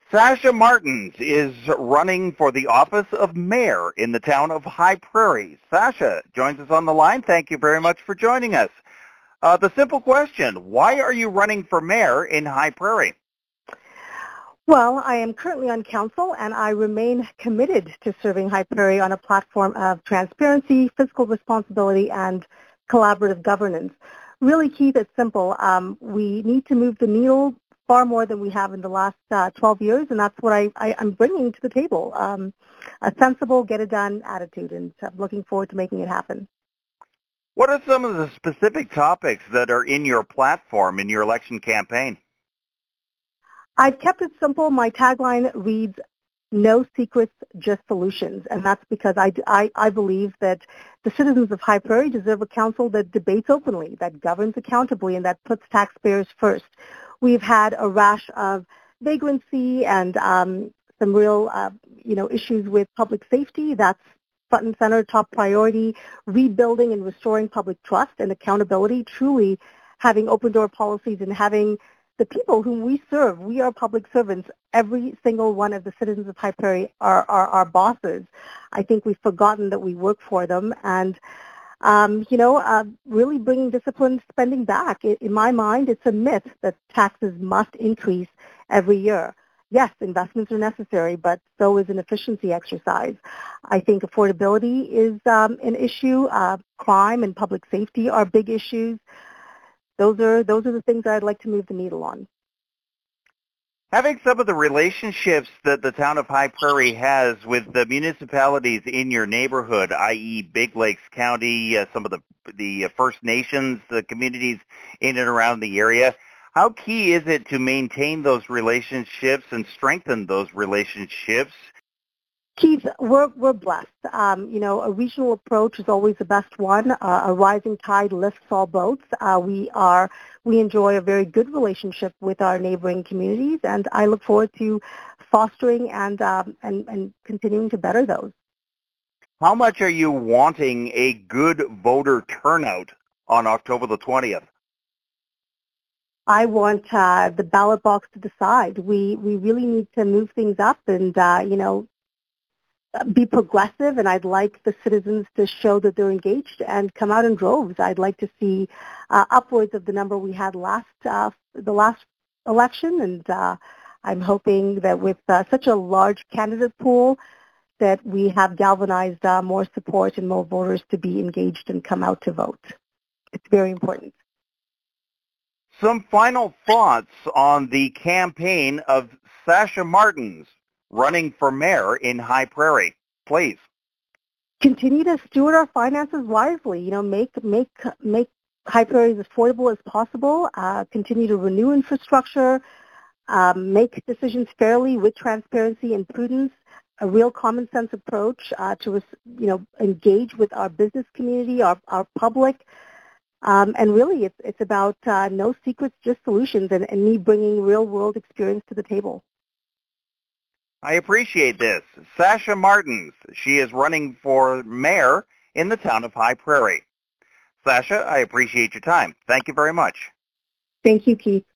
Sasha Martins is running for the office of mayor in the town of High Prairie. Sasha joins us on the line. Thank you very much for joining us. The simple question, why are you running for mayor in High Prairie? Well, I am currently on council, and I remain committed to serving High Prairie on a platform of transparency, fiscal responsibility, and collaborative governance. Really, Keith, it's simple. We need to move the needle far more than we have in the last 12 years, and that's what I'm bringing to the table, a sensible, get-it-done attitude, and I'm looking forward to making it happen. What are some of the specific topics that are in your platform, in your election campaign? I've kept it simple. My tagline reads, "No secrets, just solutions." And that's because I believe that the citizens of High Prairie deserve a council that debates openly, that governs accountably, and that puts taxpayers first. We've had a rash of vagrancy and some real issues with public safety. That's front and center, top priority. Rebuilding and restoring public trust and accountability, truly having open door policies and having the people whom we serve, we are public servants. Every single one of the citizens of High Prairie are our bosses. I think we've forgotten that we work for them, and really bringing disciplined spending back. In my mind, it's a myth that taxes must increase every year. Yes, investments are necessary, but so is an efficiency exercise. I think affordability is an issue. Crime and public safety are big issues. Those are the things I'd like to move the needle on. Having some of the relationships that the town of High Prairie has with the municipalities in your neighborhood, i.e. Big Lakes County, some of the First Nations, the communities in and around the area, how key is it to maintain those relationships and strengthen those relationships? Keith, we're blessed. A regional approach is always the best one. A rising tide lifts all boats. We enjoy a very good relationship with our neighboring communities, and I look forward to fostering and continuing to better those. How much are you wanting a good voter turnout on October the 20th? I want the ballot box to decide. We really need to move things up and be progressive, and I'd like the citizens to show that they're engaged and come out in droves. I'd like to see upwards of the number we had the last election, and I'm hoping that with such a large candidate pool that we have galvanized more support and more voters to be engaged and come out to vote. It's very important. Some final thoughts on the campaign of Sasha Martins running for mayor in High Prairie, please. Continue to steward our finances wisely. Make High Prairie as affordable as possible. Continue to renew infrastructure. Make decisions fairly with transparency and prudence. A real common sense approach to engage with our business community, our public. And really, it's about no secrets, just solutions, and me bringing real-world experience to the table. I appreciate this. Sasha Martins, she is running for mayor in the town of High Prairie. Sasha, I appreciate your time. Thank you very much. Thank you, Keith.